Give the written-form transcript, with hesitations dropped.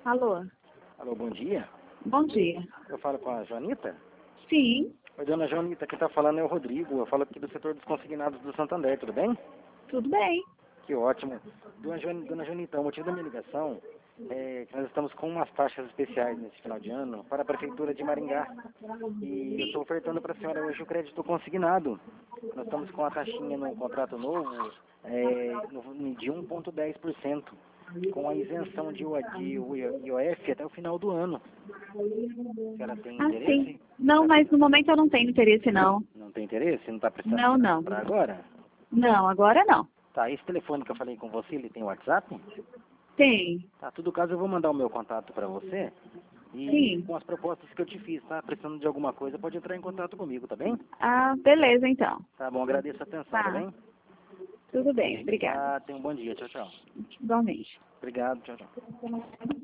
Alô? Alô, bom dia. Bom dia. Eu falo com a Joanita? Sim, Oi, dona Joanita, quem está falando é o Rodrigo. Eu falo aqui do setor dos consignados do Santander, tudo bem? tudo bem. Que ótimo. Dona Joanita, o motivo da minha ligação é que nós estamos com umas taxas especiais nesse final de ano para a Prefeitura de Maringá. E eu estou ofertando para a senhora hoje o crédito consignado. Nós estamos com a taxinha no contrato novo de 1,10%, com a isenção de IOF até o final do ano. A senhora tem Ah, sim. interesse? Não, mas no momento eu não tenho interesse, não. Não tem interesse? Não está Não, precisando não. para agora? Não, agora não. Tá, esse telefone que eu falei com você, ele tem WhatsApp? Tem. Tá, todo caso eu vou mandar o meu contato para você e Sim. com as propostas que eu te fiz, tá? Precisando de alguma coisa, pode entrar em contato comigo, tá bem? Ah, beleza, então. Tá bom, agradeço a atenção, tá Tá. bem? Tudo bem, obrigada. Tá, tenha um bom dia, tchau, tchau. Igualmente. Obrigado, tchau, tchau.